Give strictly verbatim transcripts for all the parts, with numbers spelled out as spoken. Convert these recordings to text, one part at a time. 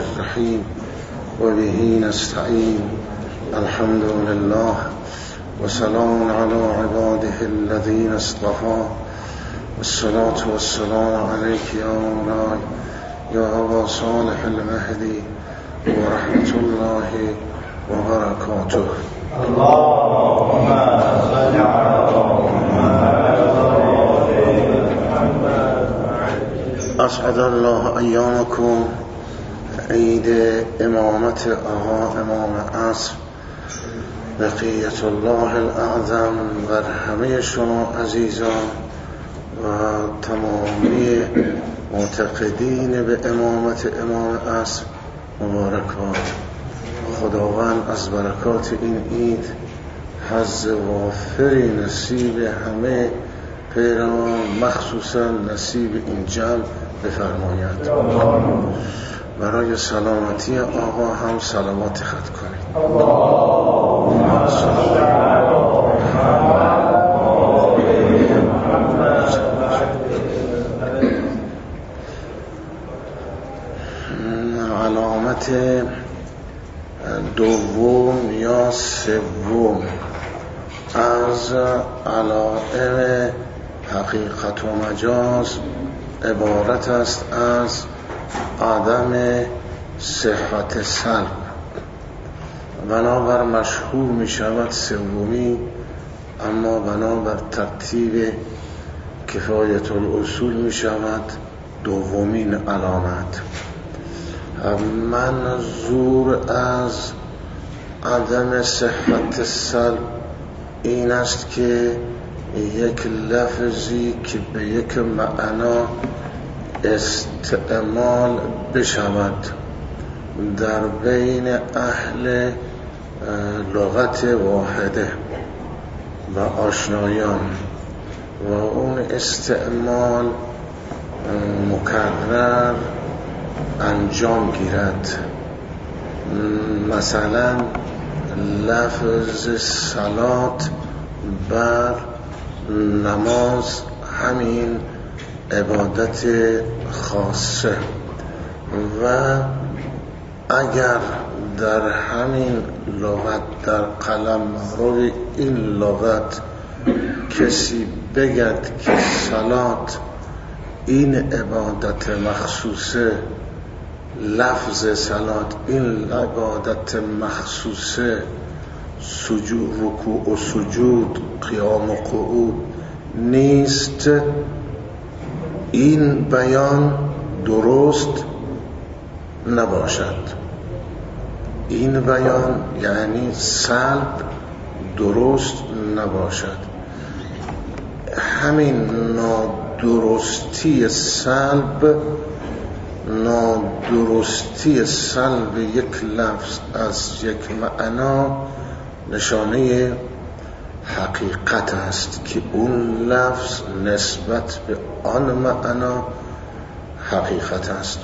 الرحیم و به نستعین. الحمد لله و سلام علی عباده الذین اصطفى. الصلاة والسلام علیک یا مولاي یا ابا صالح المهدی و رحمت الله و برکاته. اللهم صل علی اسعد الله ایامکم. عید امامت آقا امام عصر بقیت الله الاعظم بر همه شما عزیزان و تمامی معتقدین به امامت امام عصر مبارکات. خداوند از برکات این عید حظ وافری نصیب همه پیروان، مخصوصا نصیب این جمع بفرماید. برای سلامتی آقا هم صلوات خط کنید. اللهم صل علی محمد. علامت دوم یا سوم از علائم حقیقت و مجاز عبارت است از عدم صحت سلب. بنابر مشهور می شود سومی، اما بنابر ترتیب کفایت الاصول می شود دومین علامت. منظور از عدم صحت سلب این است که یک لفظی که به یک معنا استعمال بشود در بین اهل لغت واحده و آشنایان و اون استعمال مکرر انجام گیرد. مثلا لفظ صلات بر نماز همین عبادت خاصه، و اگر در همین لغت در قلم رو این لغت کسی بگد که صلات این عبادت مخصوصه، لفظ صلات این عبادت مخصوصه، سجود رکوع و سجود قیام و قعود نیست، این بیان درست نباشد. این بیان یعنی سلب درست نباشد. همین نادرستی سلب نادرستی سلب یک لفظ از یک معنا نشانه حقیقت است که اون لفظ نسبت به آن معنا حقیقت است.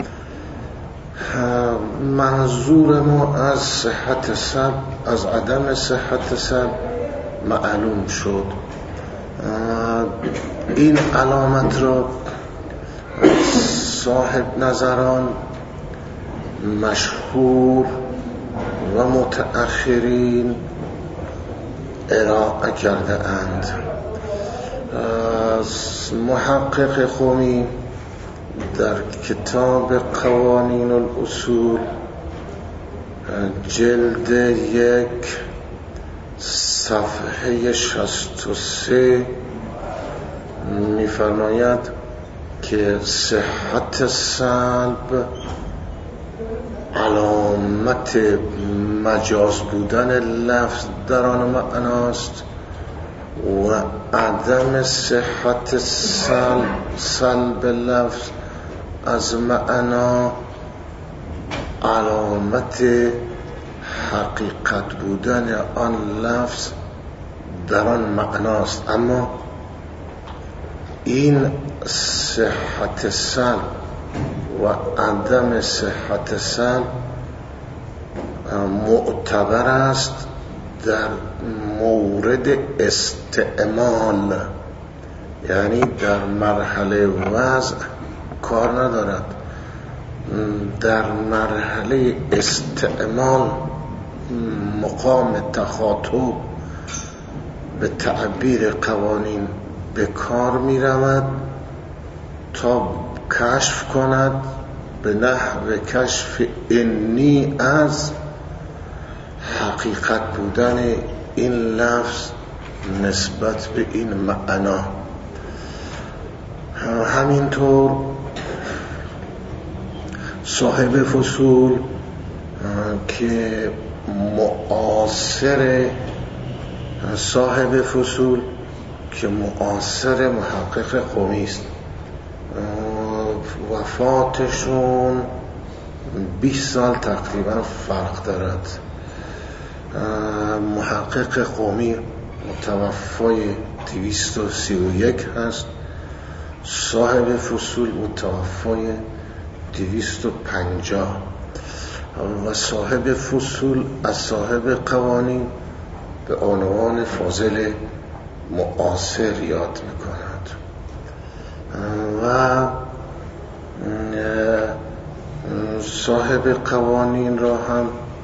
منظور ما از صحت سلب از عدم صحت سلب معلوم شد. این علامت را صاحب نظران مشهور و متأخرین ارائه کرده اند. محقق خومی در کتاب قوانین الاصول جلد یک صفحه شصت و سه می‌فرماید که صحت سلب علامت مجاز بودن لفظ در آن معناست و عدم صحت سلب سلب لفظ از معنا علامت حقیقت بودن آن لفظ در آن معناست. اما این صحت سلب و عدم صحت سلب معتبر است در مورد استعمال، یعنی در مرحله وضع کار ندارد. در مرحله استعمال مقام تخاطب به تعبیر قوانین به کار می رود تا کشف کند به نحو کشف انی از حقیقت بودن این لفظ نسبت به این معنا. همینطور صاحب فصول که معاصر صاحب فصول که معاصر محقق قمی است، وفاتشون بیست سال تقریبا فرق دارد. محقق قمی متوفای دویست و سی و یک هست، صاحب فصول متوفای دویست و پنجاه و صاحب فصول از صاحب قوانین به عنوان فاضل معاصر یاد میکند. و صاحب قوانین را هم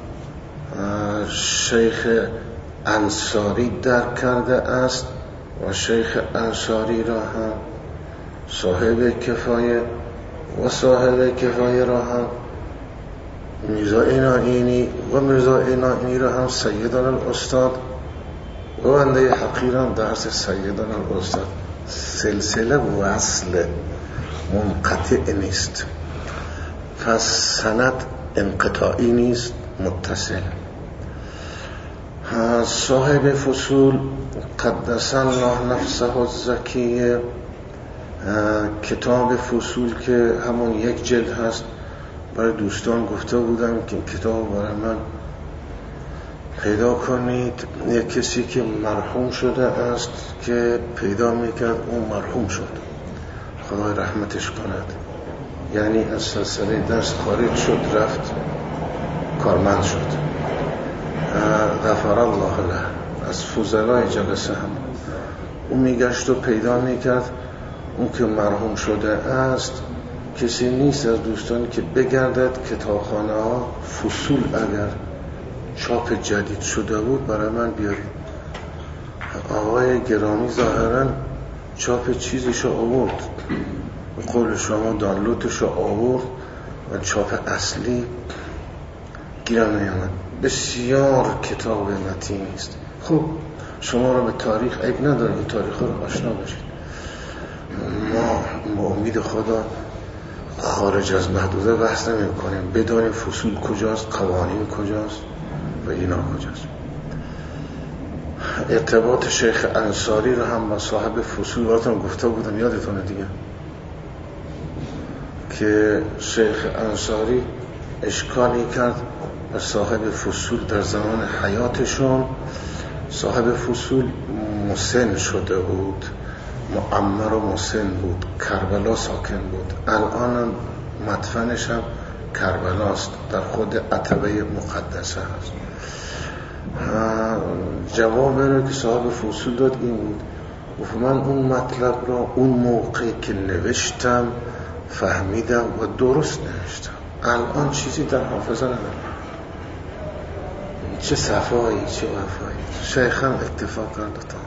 شیخ انصاری درک کرده است و شیخ انصاری را هم صاحب کفایه و صاحب کفایه را هم میرزا اینائینی و میرزا اینائینی را هم سیدان الاستاد و بنده حقیران درس سیدان الاستاد. سلسله وصل منقطع نیست، پس سند انقطاعی نیست، متصل. صاحب فصول قدس الله نفسه الزکیه، کتاب فصول که همون یک جلد هست، برای دوستان گفته بودم که این کتاب برای من پیدا کنید. یک کسی که مرحوم شده است که پیدا میکرد اون مرحوم شد، خدای رحمتش کند، یعنی از سلسله درس خارج شد، رفت کارمند شد، غفر الله له. از فضلای جلسه هم اون میگشت و پیدا میکرد. اون که مرحوم شده است کسی نیست از دوستانی که بگردد کتابخانه ها فصول اگر چاپ جدید شده بود برای من بیارید. آقای گرامی ظاهرا چاپ چیزشو آورد، به قول شما دانلودشو آورد و چاپ اصلی گیرم نیامد. بسیار کتاب متینی است. خب شما را به تاریخ عیب ندارید، تاریخ رو آشنا باشید. ما با امید خدا خارج از محدوده بحث نمی کنیم، بدانیم فصول کجاست، قوانین کجاست و اینا کجاست. ارتباط شیخ انصاری رو هم با صاحب فصول براتون گفته بودم، یادتونه دیگه، که شیخ انصاری اشکالی کرد و صاحب فصول در زمان حیاتشون، صاحب فصول مسن شده بود، معمر و مسن بود، کربلا ساکن بود، الان مدفنش هم کربلاست، در خود عتبه مقدسه هست. جواب رو که صاحب فصول داد این بود، گفت من اون مطلب را اون موقع که نوشتم فهمیدم و درست نوشتم، الان چیزی در حافظه ندارم. چه صفایی چه وفایی. شیخ هم اتفاق کرد تا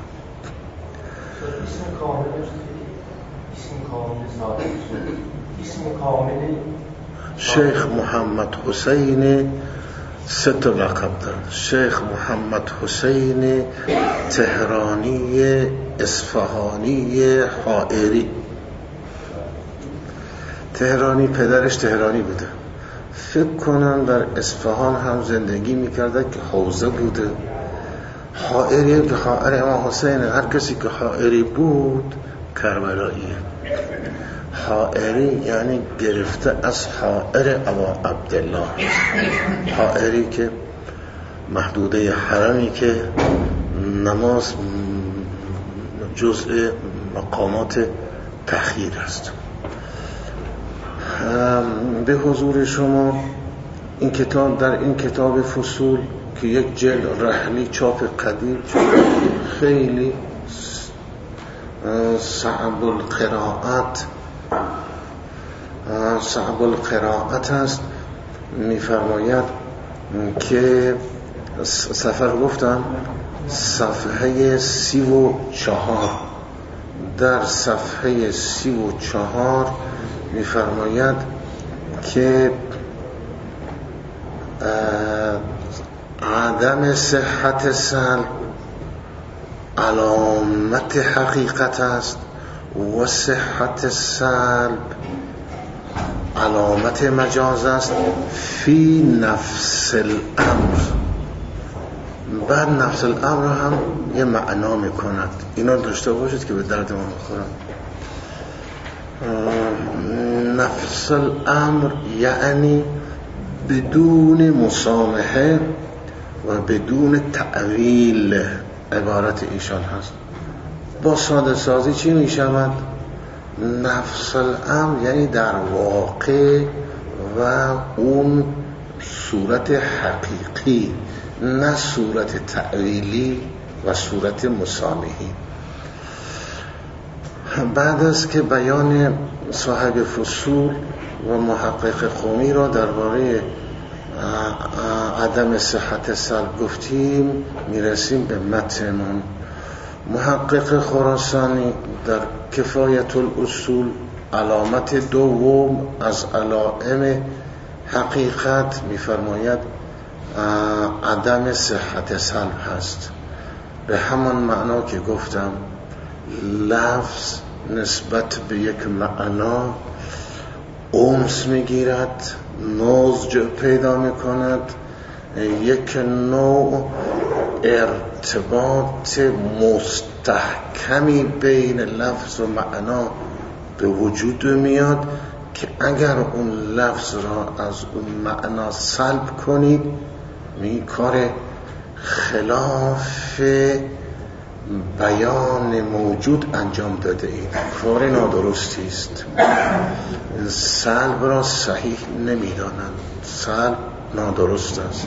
اسم کاملش اسم کامل صاحب اسم کامل شیخ محمد حسین، سه تا لقب دارد. شیخ محمد حسین تهرانی اصفهانی حائری. تهرانی، پدرش تهرانی بوده، فکر کنم در اصفهان هم زندگی میکرده که حوزه بوده. حائری که حائر امام حسین، هر کسی که حائری بود کربلاییه. حائری یعنی گرفته از حائر ابا عبدالله. حائری که محدوده حرمی که نماز جزء مقامات تخییر است. به حضور شما این کتاب، در این کتاب فصول که یک جلد رحلی چاپ قدیم، خیلی صعب القرائت صعب القرائت است. میفرماید که سفر گفتم صفحه سی و چهار، در صفحه سی و چهار میفرماید که عدم صحت سلب علامت حقیقت است و صحت سلب علامت مجاز است فی نفس الامر. بعد نفس الامر هم یه معنا میکند، اینا داشته باشید که به درد ما میخورن. نفس الامر یعنی بدون مسامحه و بدون تعویل عبارت ایشان هست. با ساده سازی چی می شود؟ نفس الامر یعنی در واقع و اون صورت حقیقی، نه صورت تعویلی و صورت مسامحی. بعد از که بیان صاحب فصول و محقق قومی را درباره عدم صحت سلب گفتیم، میرسیم به متنمون. محقق خراسانی در کفایت الاصول علامت دوم از علائم حقیقت میفرماید عدم صحت سلب هست، به همان معنا که گفتم لفظ نسبت به یک معنا انس میگیرد، نضج پیدا میکند، یک نوع ارتباط مستحکمی بین لفظ و معنا به وجود میاد که اگر اون لفظ را از اون معنا سلب کنید می کار خلاف بیان موجود انجام داده اید، کار نادرستی است. سلب را صحیح نمیدانند، سلب نادرست است.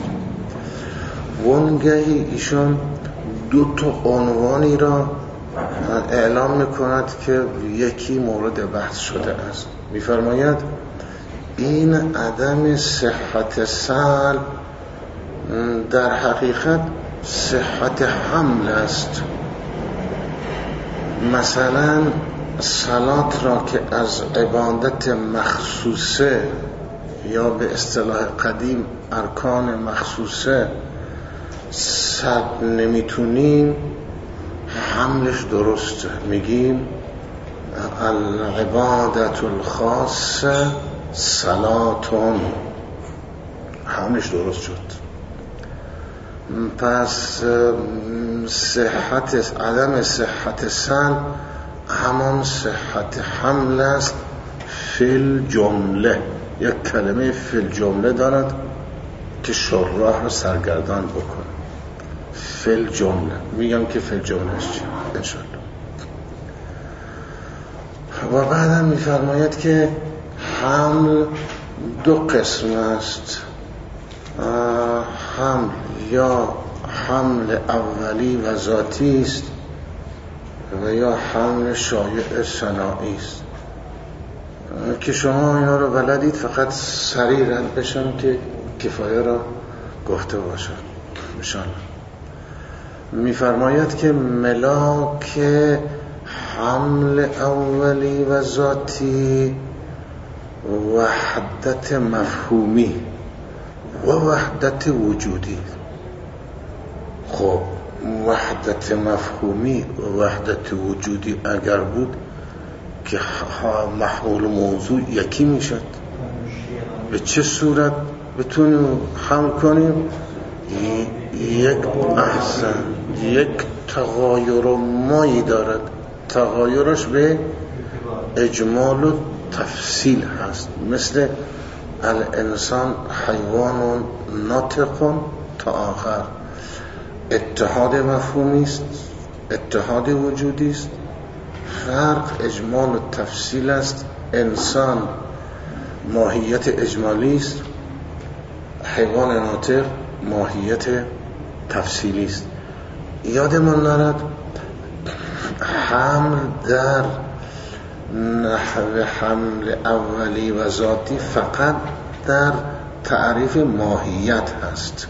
وانگهی ایشان دو تا عنوانی را اعلام میکند که یکی مورد بحث شده است. میفرماید این عدم صحت سلب در حقیقت صحت حمل است. مثلا صلات را که از عبادت مخصوصه یا به اصطلاح قدیم ارکان مخصوصه سلب نمیتونیم، حملش درسته، میگیم العبادت الخاصه صلاتون، حملش درست شد. پس صحت عدم صحت سلب همان صحت حمل است فی الجمله. یک کلمه فی الجمله دارد که شراح رو سرگردان بکنه. فی الجمله میگم که فی الجمله است انشاءالله. و بعدم میفرماید که حمل دو قسم است، حمل یا حمل اولی و ذاتی است و یا حمل شایع صناعی است که شما اینا رو بلدید، فقط سریع رد بشم که کفایه را گفته باشد انشاءالله. میفرماید که ملاک حمل اولی و ذاتی وحدت مفهومی و وحدت وجودی. خب وحدت مفهومی و وحدت وجودی اگر بود که محمول موضوع یکی میشد. به چه صورت بتونیم حمل کنیم؟ یک احسن یک تغایر مایی دارد، تغایرش به اجمال و تفصیل هست. مثل الانسان حیوان ناطق تا آخر، اتحاد مفهومی است، اتحاد وجودی است، فرق اجمال و تفصیل است. انسان ماهیت اجمالی است، حیوان ناطق ماهیت تفصیلی است. یادمان نرد حمل در نحو حمل اولی و ذاتی فقط در تعریف ماهیت هست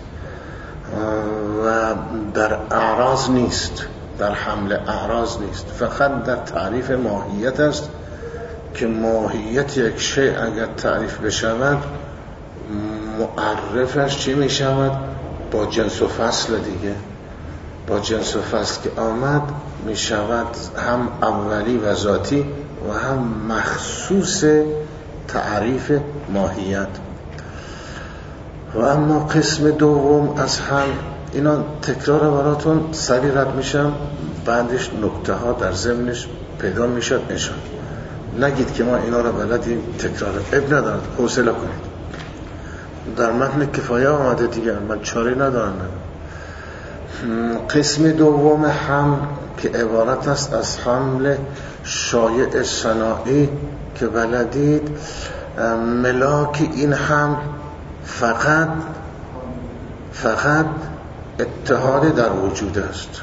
و در اعراض نیست، در حمل اعراض نیست، فقط در تعریف ماهیت است که ماهیت یک شیء اگر تعریف بشود معرفش چی می شود؟ با جنس و فصل دیگه، با جنس و فصل که آمد می شود هم اولی و ذاتی و هم مخصوص تعریف ماهیت. و اما قسم دوم از هم، اینا تکرار براتون سری رد میشم، بعدش نکته ها در ضمنش پیدا میشد نشان. نگید که ما اینا رو بلدیم، تکرار اب ندارد، حوصله کنید. در متن کفایه آمده دیگر، من چاری ندارم. قسم دوم هم که عبارت است از حمل شایع صناعی که بلدید، ملاک این هم فقط فقط اتحاد در وجود است،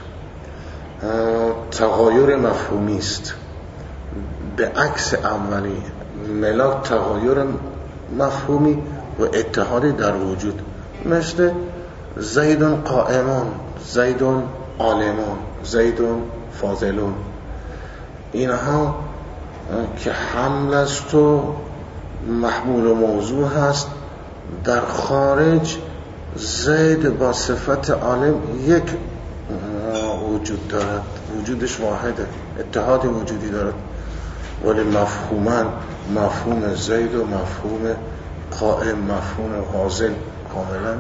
تغایر مفهومی است. به عکس اولی، ملاک تغایر مفهومی و اتحاد در وجود، مثل زیدون قائمون، زیدون عالمون، زیدون فاضلون. اینها که حمل است و محمول و موضوع هست. در خارج زید با صفت عالم یک وجود دارد، وجودش واحده، اتحاد وجودی دارد، ولی مفهوما مفهوم زید و مفهوم قائم، مفهوم حاضر کاملا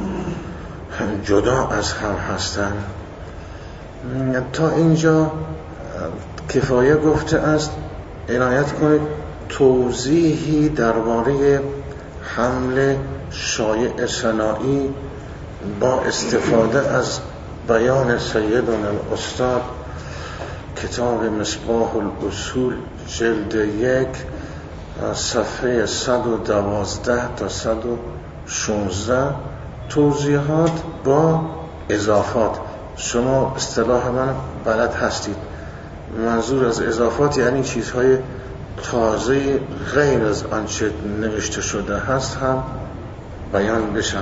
جدا از هم هستند. تا اینجا کفایه گفته است. عنایت کنید توضیحی درباره حمل شایع صناعی با استفاده از بیان سیدنا الاستاد، کتاب مصباح الاصول جلد یک صفحه صد و دوازده تا صد و شانزده، توضیحات با اضافات. شما اصطلاح من بلد هستید، منظور از اضافات یعنی چیزهای تازه غیر از آنچه نوشته شده هست هم بیان بشود.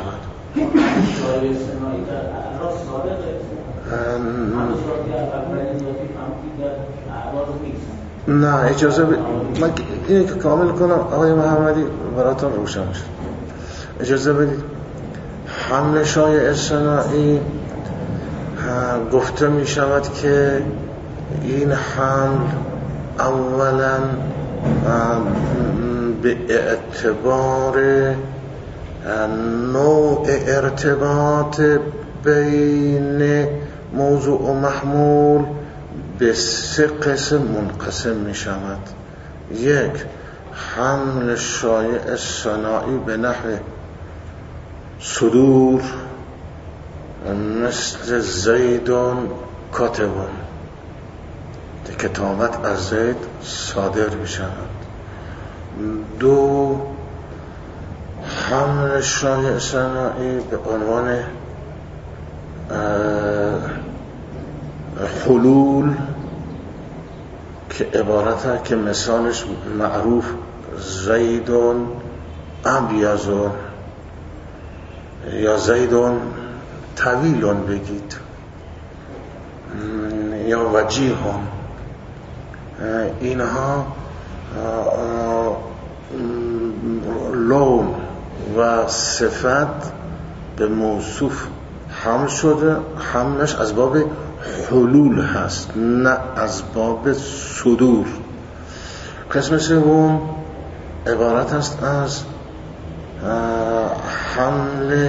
نه اجازه ب... من اینی که کامل کنم آقای محمدی براتون روشن شد. اجازه بدید. حمل شایع صناعی گفته می شود که این حمل اولا به اعتبار نوع ارتباط بین موضوع و محمول به سه قسم منقسم می شود. یک، حمل شایع صناعی به نحو صدور، مثل زیدون کاتبون، کتابت از زید صادر می شود. دو، حمل شایع صناعی به عنوان حلول که عبارت که مثالش معروف زیدون ابیضون یا زیدون طویلون بگید یا وجیهون، اینها لون و صفت به موصوف حمل شده، حملش از باب حلول هست نه از باب صدور. قسم سوم عبارت است از حمل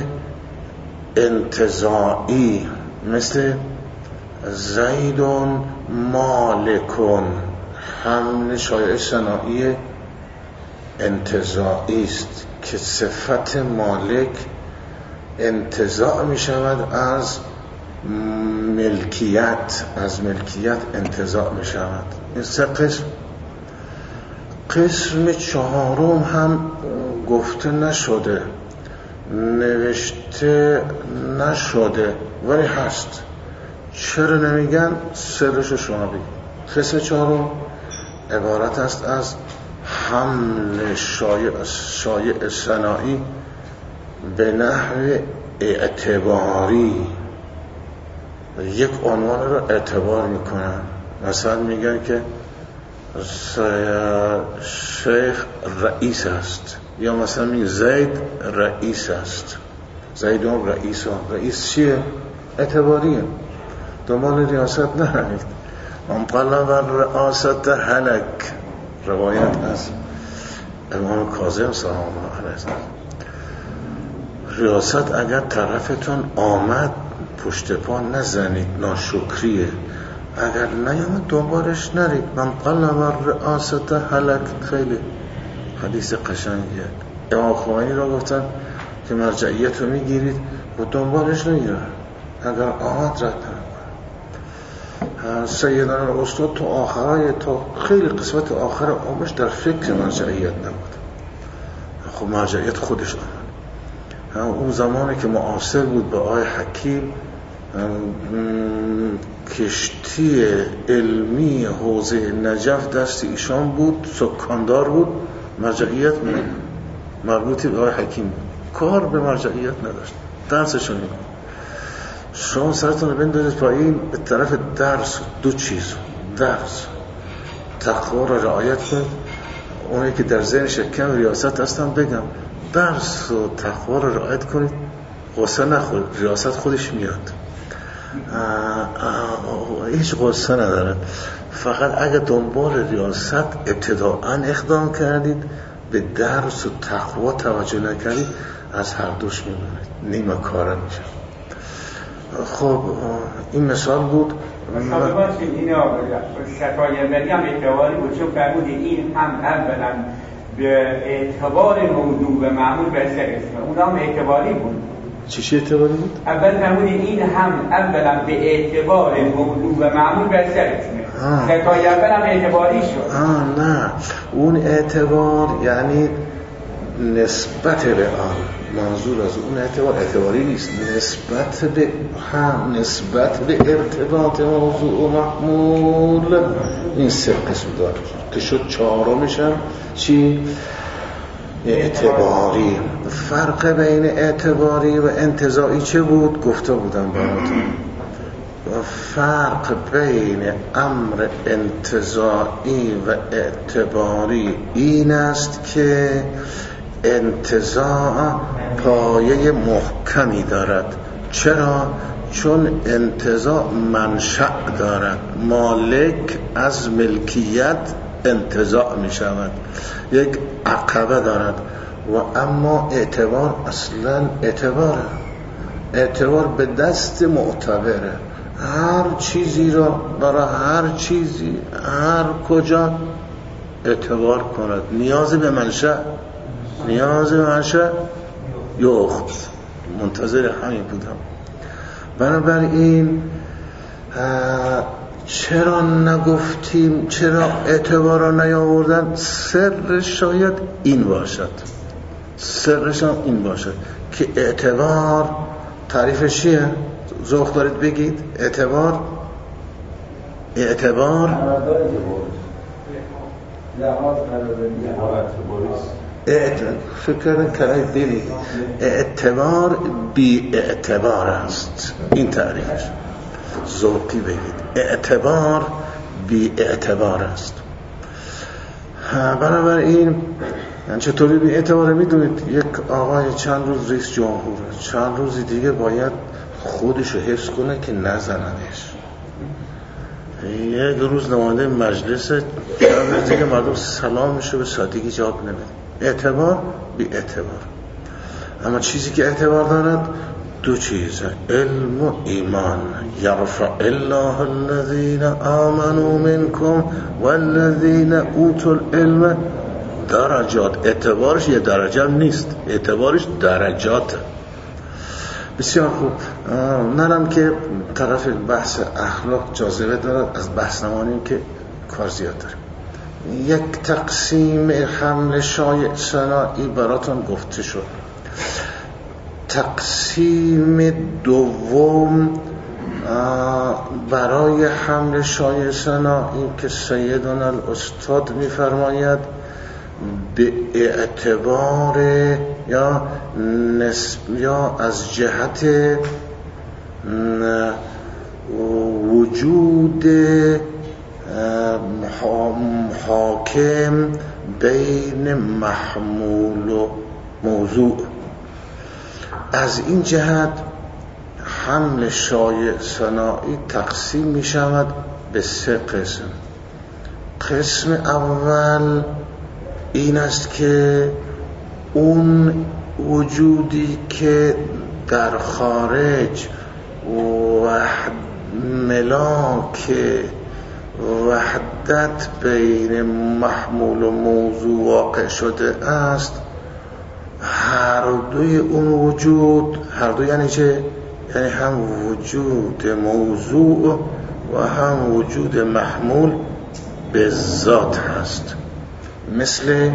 انتزاعی، مثل زیدون مالکون، حمل شایع صناعی انتزاعی است که صفت مالک انتزاع می شود از ملکیت، از ملکیت انتزاع می شود. این سه قسم. قسم چهارم هم گفته نشده، نوشته نشده ولی هست. چرا نمیگن؟ سرشو شما بگید. قسم چهارم عبارت است از حمل شایع, شایع صناعی به نحو اعتباری. یک عنوان رو اعتبار میکنن، مثلا میگن که شیخ رئیس است، یا مثلا میگن زید رئیس است، زیدون رئیس. رئیس چیه؟ اعتباریه. دنبال ریاست نرید. من طلب الرئاست هلک، روایت از امام کاظم سلام الله علیه. ریاست اگر طرفتون آمد پشت پا نزنید، ناشکریه. اگر نیامد دنبالش نرید. من طلب الرئاست هلک، خیلی حدیث قشنگیه. امام خمینی را گفتن که مرجعیت رو میگیرید و دنبالش نگیرن، اگر آمد رد نکنه. سیدنا الاستاد تو آخرای تا خیلی قسمت آخر عمرش در فکر مرجعیت نبود. خب مرجعیت خودش آمد. اون زمانی که معاصر بود با آقای حکیم، کشتی علمی حوزه نجف دست ایشان بود، سکاندار بود، مرجعیت مربوطی به آقای حکیم بود، کار به مرجعیت نداشت، درسشون میگه شما سرتون رو بندازید پایین به طرف درس. دو چیز، درس، تقوا رو رعایت کنید. اونایی که در ذهن شکم ریاست هستن بگم درس و تقوا رو رعایت کنید، غصه نخورید، ریاست خودش میاد. هیچ غصه ندارن. فقط اگه دنبال ریاست ابتداءً اقدام کردید، به درس و تقوا توجه نکردید، از هر دوش میمونید، نیمه کاره میشه. خب این مثال بود. مثال باشه این شفایندری هم اعتباری بود، چون فرمود این هم اولا به اعتبار موضوع و معمول بر سر اسمه، اون هم اعتباری بود. چیش اعتباری بود؟ اول فرمود این هم اولا به اعتبار موضوع و معمول بر سر اسمه، شفای اول هم اعتباری شد. آه نه، اون اعتبار یعنی نسبت به آن، منظور از اون اعتبار اعتباری نیست، نسبت به هم، نسبت به ارتباط موضوع و محمول. این سه قسم داره که شد چهارمشم چی؟ اعتباری. فرق بین اعتباری و انتزاعی چه بود؟ گفته بودم براتون. فرق بین امر انتزاعی و اعتباری این است که انتزاع پایه محکمی دارد. چرا؟ چون انتزاع منشأ دارد، مالک از ملکیت انتزاع می شود، یک عقبه دارد. و اما اعتبار اصلا اعتباره، اعتبار به دست معتبره. هر چیزی را برای هر چیزی هر کجا اعتبار کند، نیاز به منشأ نیاز به منشأ یخت. منتظر همین بودم. بنابراین چرا نگفتیم، چرا اعتبار را نیاوردن؟ سر شاید این باشد، سرش هم این باشد که اعتبار تعریفش چیه؟ ذوق دارید بگید. اعتبار اعتبار فکر کردن کرای دلی. اعتبار بی اعتبار است، این تعریفش. ذوقی بگید اعتبار بی اعتبار است. بنابراین چطوری بی اعتباره میدونید؟ یک آقای چند روز رئیس جمهوره، چند روز دیگه باید خودشو حفظ کنه که نزننش. یک روز نماینده مجلس، چند روز دیگه مردم سلامشو به سادگی جواب نمیده. اعتبار بی اعتبار. اما چیزی که اعتبار دارد دو چیزه، علم و ایمان. یرفع الله الذین آمنوا منکم والذین اوتوا العلم درجات. اعتبارش یه درجه نیست، اعتبارش درجاته. بسیار خوب. نرم که طرف بحث اخلاق جاذبه دارد، از بحث نمانیم که کار زیاد داریم. یک تقسیم حمل شایع صناعی براتون گفته شد. تقسیم دوم برای حمل شایعه صناعی که سیدنا الاستاد می‌فرماید به اعتبار یا نسب یا از جهت وجود حاکم بین محمول و موضوع، از این جهت حمل شایع صناعی تقسیم می شود به سه قسم. قسم اول این است که اون وجودی که در خارج وحد ملاک وحدت بین محمول و موضوع واقع شده است، هر دوی اون وجود، هر دو یعنی چه؟ یعنی هم وجود موضوع و هم وجود محمول به ذات هست. مثل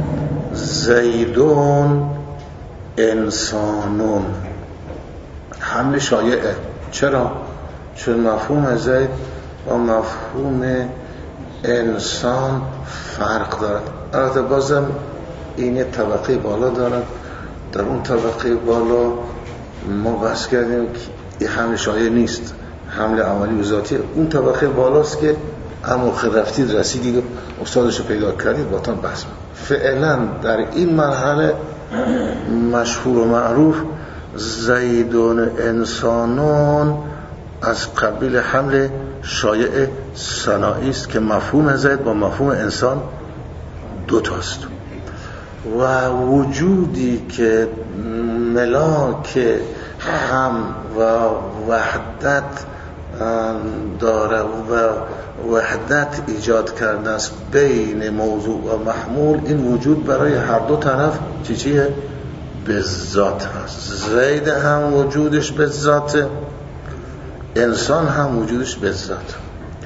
زیدون انسانون حمل شایعه. چرا؟ چون مفهوم زید و مفهوم انسان فرق دارد. البته بازم این یه طبقه بالا دارد. در اون طبقه بالا ما بحث کردیم که حمل شایعه نیست، حمل عملی و ذاتی. اون طبقه بالاست که اما رفتید رسیدید و استادش رو پیدا کردید با تان بحث. فعلا در این مرحله مشهور و معروف زیدون انسانون از قبیل حمل شایع صناعی است که مفهوم زید با مفهوم انسان دو تاست و وجودی که ملاک هم و وحدت داره و وحدت ایجاد کرده است بین موضوع و محمول، این وجود برای هر دو طرف چی چیه؟ به ذات هست. زید هم وجودش به ذات، انسان هم وجودش به ذات.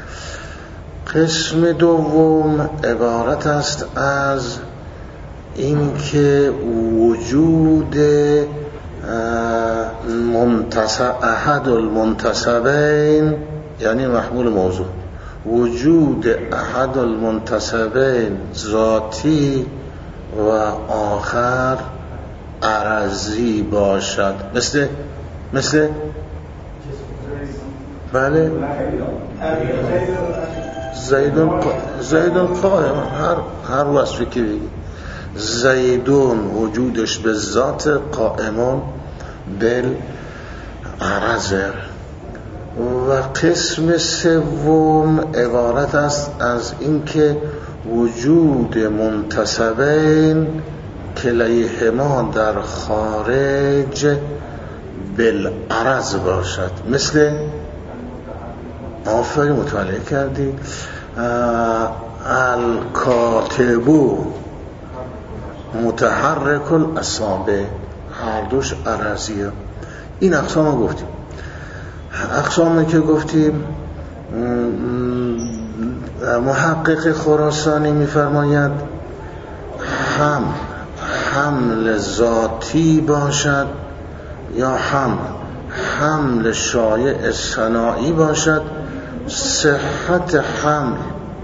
قسم دوم عبارت است از این که وجود منتصب احد المنتصبین یعنی محمول موضوع، وجود احد المنتصبین ذاتی و آخر عرضی باشد. مثل مثل بله زیدون زیدون قائم، هر هر وصفی که بگید زیدون وجودش به ذات، قائمون بالعرض. و قسم سوم عبارت است از اینکه وجود منتصبین کلیهما در خارج بالعرض باشد. مثل آفرین مطالعه کردی الکاتبو متحرک الاصابع، هر دوش عرضیه. این اقسام رو گفتیم. اقسامی که گفتیم محقق خراسانی میفرماید هم حمل ذاتی باشد یا هم حمل شایع صناعی باشد. صحت حمل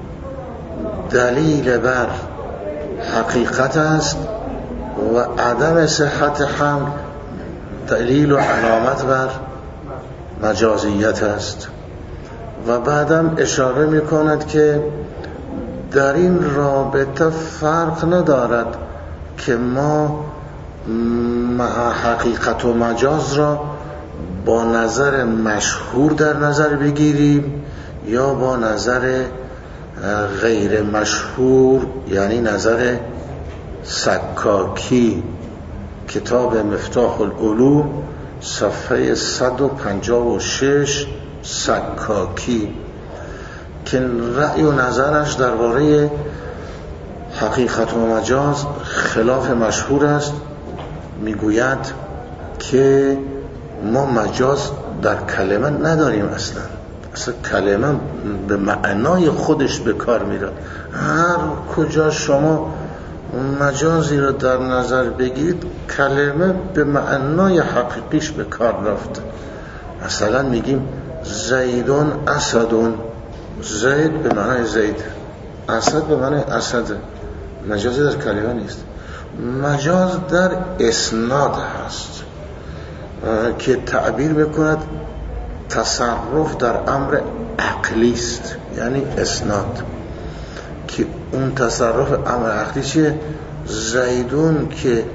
دلیل بر حقیقت است و عدم صحت حمل دلیل و علامت بر مجازیت است. و بعدم اشاره می کند که در این رابطه فرق ندارد که ما حقیقت و مجاز را با نظر مشهور در نظر بگیریم یا با نظر غیر مشهور، یعنی نظر سکاکی. کتاب مفتاح العلوم صفحه صد و پنجاه و شش سکاکی که رأی و نظرش درباره حقیقت و مجاز خلاف مشهور است. میگوید که ما مجاز در کلمه نداریم، اصلا اصلا کلمه به معنای خودش به کار میره. هر کجا شما مجازی رو در نظر بگیرید کلمه به معنای حقیقیش به کار رفته. مثلا میگیم زیدون اسدون، زید به معنی زید، اسد به معنی اسد، مجازی در کلمه نیست. مجاز در اسناد هست که تعبیر بکند تصرف در امر عقلی است، یعنی اسناد، که اون تصرف امر عقلی چیه؟ زیدون که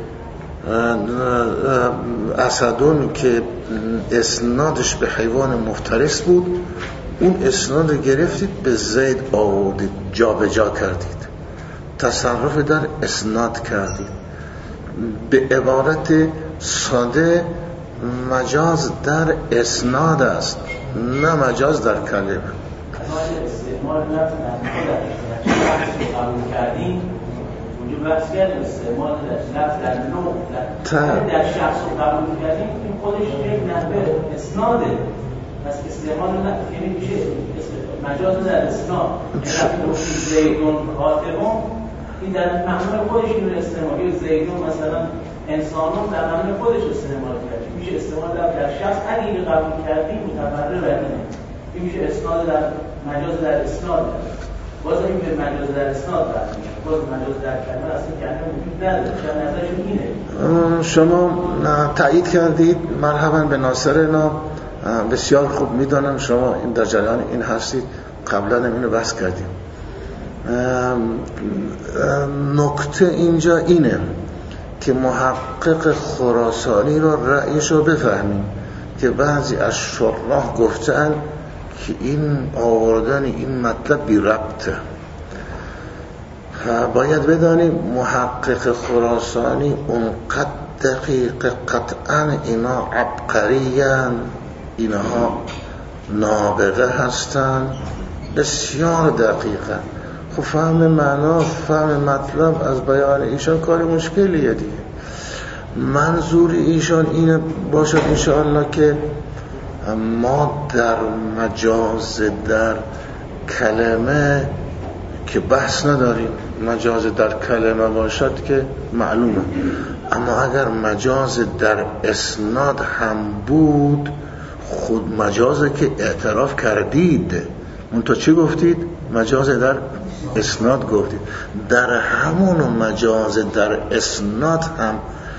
اسدون که اسنادش به حیوان مفترس بود، اون اسناد رو گرفتید به زید آوردید، جا به جا کردید، تصرف در اسناد کردید. به عبارت ساده مجاز در اسناد است، نه مجاز در کلمه. استعمال لفظ در خودش قبول کردیم وجود بحث کرد، استعمال لفظ در نوع در شخص رو قبول کردیم، این خودش یک نحوه اسناده. پس استعمال لفظ یعنی میشه مجاز در اسناد، یعنی زیدون کاتبون، این در معنی خودش این استعمال، یا زیدون مثلا انسانون در معنی خودش استعمال کردیم، میشه استعمال در شخص. اگه قبول کردیم متبرر بر اینه، این میشه اسناد در مجاز در اسناد. باز این که مجاز در اسناد برد میشه، باز مجاز در کلمه اصلا کلمه وجود نداره. چند نظرشون اینه. شما تایید کردید، مرحبا به ناصرنا، بسیار خوب میدانم شما این در جریان این هستید، قبلا هم اینو بحث کردیم. نکته اینجا اینه که محقق خراسانی رو رأیش رو بفهمیم که بعضی از شراح گفتن که این آوردن این مطلب بی ربطه. باید بدانیم محقق خراسانی اونقدر دقیق، قطعا اینا عبقریان، اینها نابغه هستن، بسیار دقیقه. خب فهم معنا، فهم مطلب از بیان ایشان کار مشکلیه دیگه. منظور ایشان اینه باشد انشاءالله که ما در مجاز در کلمه که بحث نداریم، مجاز در کلمه باشد که معلومه، اما اگر مجاز در اسناد هم بود، خود مجازه که اعتراف کردید، منتها چی گفتید؟ مجاز در اسناد گفتید. در همون مجاز در اسناد هم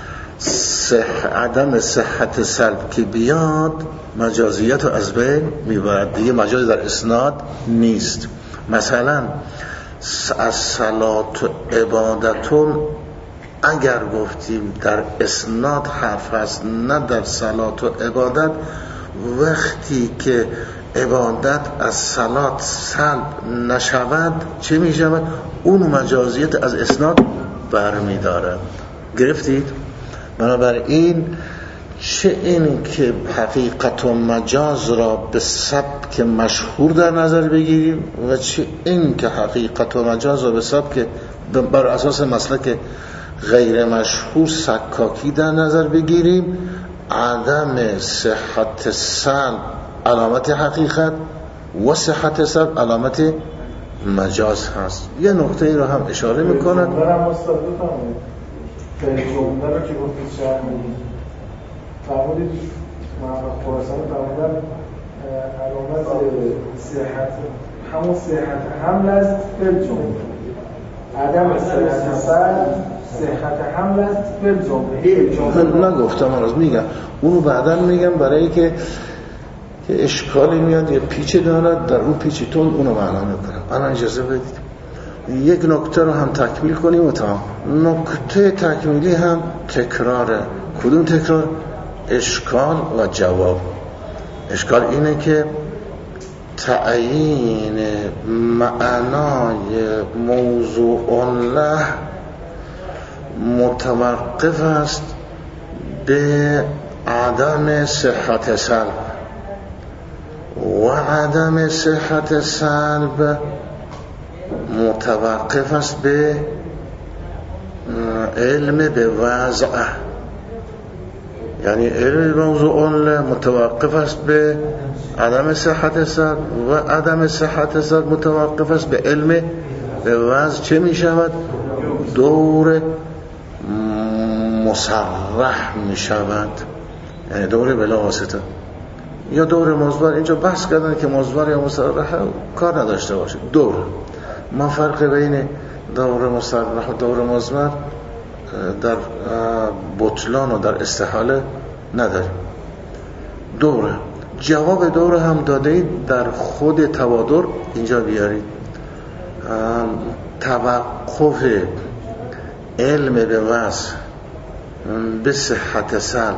صح عدم صحت سلب که بیاد مجازیت رو از بین میبرد دیگه، مجاز در اسناد نیست. مثلا از صلات و عبادتون اگر گفتیم در اسناد حرف هست، نه در صلات و عبادت، وقتی که عبادت از صلات سلب نشود چه می شود؟ اون مجازیت از اسناد برمی دارد. گرفتید؟ بنابراین چه این که حقیقت و مجاز را به سبک مشهور در نظر بگیریم و چه این که حقیقت و مجاز را به سبک بر اساس مسلک غیر مشهور سکاکی در نظر بگیریم، عدم صحت سلب علامت حقیقت و صحت سلب علامت مجاز هست. یه نقطه ای رو هم اشاره میکنه. برم استاد بفرمایید به جمله رو که گفتید شرح میدید فرمودید معنا خراسانی فرمودن علامت صحت همون صحت حمل است به جمله، عدم صحت سلب صحت حمل است به جمله. نگفتم از میگم اونو بعدا میگم برای که که اشکالی میاد یا پیچ دارد، در اون پیچتون اونو معنا میکنم. الان اجازه بدید یک نکته رو هم تکمیل کنیم و تمام. نکته تکمیلی هم تکراره. کدوم تکرار؟ اشکال و جواب. اشکال اینه که تعیین معنای موضوع له متوقف است به عدم صحت سلب و عدم صحت سلب متوقف است به علم به وضع، یعنی علم موضوع متوقف است به عدم صحت سلب و عدم صحت سلب متوقف است به علم به وضع. چه می شود؟ دور مصرح می شود، یعنی دور بلا واسطه. یا دور مزمر، اینجا بحث کردن که مزمر یا مصرح کار نداشته باشه. دور ما فرق بین دور مصرح و دور مزمر در بطلان و در استحاله نداریم. دوره جواب دور هم داده اید در خود توادر اینجا بیارید. توقف علم به وضع به صحت سلب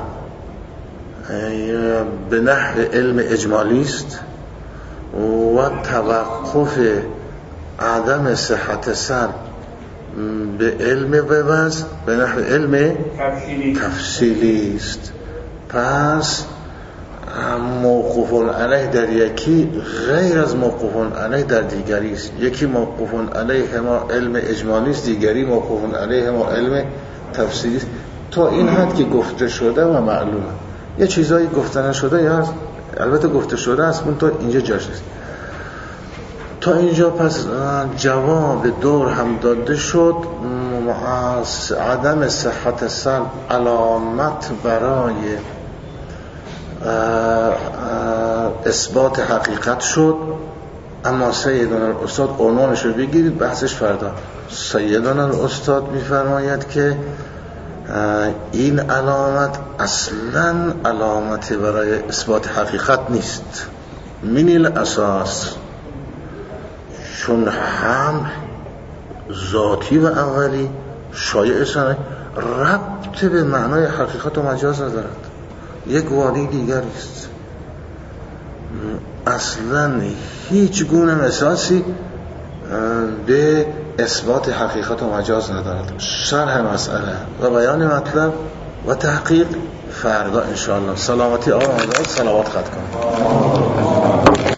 به نحو علم اجمالی است و توقف عدم صحت سلب به علم به وضع به نحو علم تفصیلی است. پس موقوف علیه در یکی غیر از موقوف علیه در دیگری است. یکی موقوف علیه ما علم اجمالی است، دیگری موقوف علیه ما علم تفصیلی است. تا این حد که گفته شده و معلومه. یه چیزایی گفته نشده یا هست، البته گفته شده است، من تو اینجا جاش نیست. تا اینجا پس جواب دور هم داده شد. از عدم صحت سلب علامت برای اثبات حقیقت شد. اما سیدنا الاستاد عنوانش رو بگیرید، بحثش فردا. سیدنا الاستاد میفرماید که این علامت اصلا علامت برای اثبات حقیقت نیست، من الاساس، چون هم ذاتی و اولی شایع سنه ربط به معنای حقیقت و مجاز ندارد، یک وادی دیگر است، اصلا هیچ گونه اساسی به اثبات حقیقت و مجاز ندارد. شرح مسئله و بیان مطلب و تحقیق فردا انشاءالله. سلامتی آقا حضرت، صلوات خط کن.